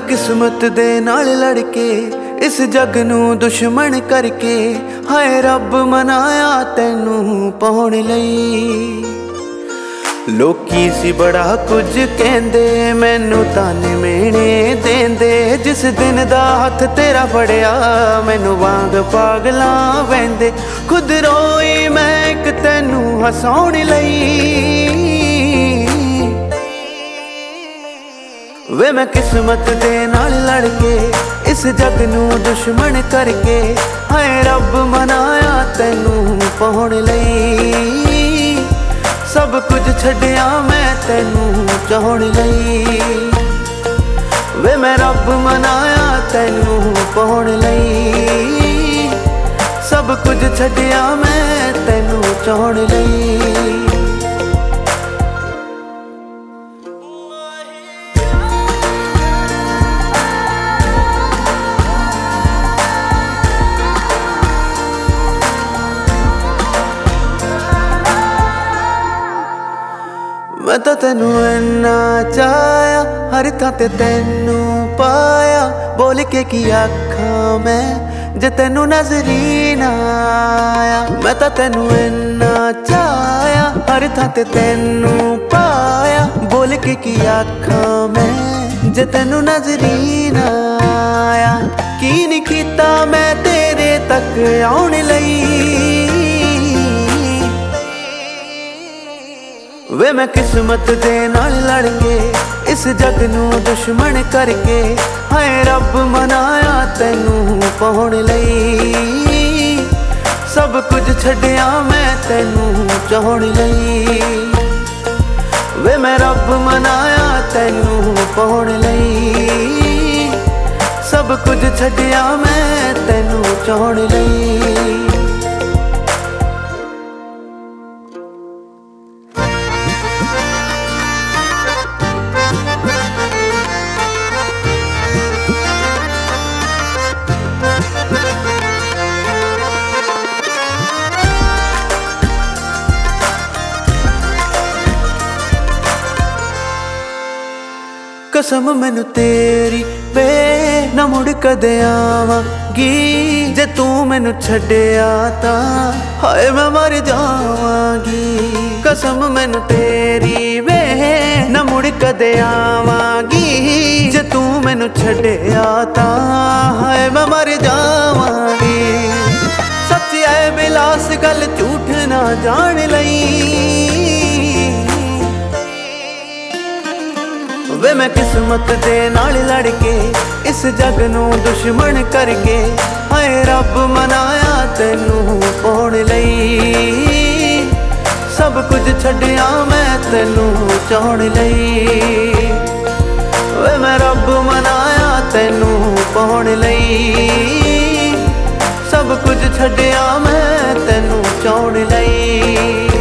किस्मत दे नाल लड़के इस जग नू दुश्मन करके हाय रब मनाया तैनू पाउण लई। लोकी सी बड़ा कुछ कहंदे मैनू ताने मेने देंदे, जिस दिन दा हथ तेरा फड़िया मैनू वांग पागलां वैंदे। खुद रोई मैं इक तैनू हसाउण लई। वे मैं किस्मत दे नाल लड़के इस जग नू दुश्मन करके हाय रब मनाया तैनू पाउण लई। सब कुछ छड्डिया मैं तैनू चाहुण लई। वे मैं रब मनाया तैनू पाउण लई। सब कुछ छड्डिया मैं तैनू चाहुण लई। मैं तो तैनू इन्ना चाया हर थां ते तैनू पाया। बोल के की आखां मैं जे तैनू नजरी ना आया। मैं तो तैनू इन्ना चाया हर थां ते तैनू पाया। बोल के की आखां मैं जे तैनू नजरी ना आया। की नहीं कीता मैं तेरे तक आउण लई। वे मैं किस्मत दे नाल लड़के इस जग नू दुश्मन करके हाय रब मनाया तैनू पाउण लई। सब कुछ छड्डिया मैं तैनू चाहुण लई। वे मैं रब मनाया तैनू पाउण लई। सब कुछ छड्डिया मैं तैनू चाहुण लई। कसम मैनू तेरी वे ना मुड़ कदे आवांगी। जे तू मैनू छड्डिया तां हाय मैं मर जावांगी। कसम मैनू तेरी वे ना मुड़ कदे आवांगी। जे तू मैनू छड्डिया तां हाय मैं मर जावांगी। सच है बिलास गल झूठ ना जान लई। वे मैं किस्मत दे नाल लड़के इस जग नू दुश्मन करके हाय रब मनाया तैनू पाउण लई। सब कुछ छड्डिया मैं तैनू चाहुण लई। वे मैं रब मनाया तैनू पाउण लई। सब कुछ छड्डिया मैं तैनू चाहुण लई।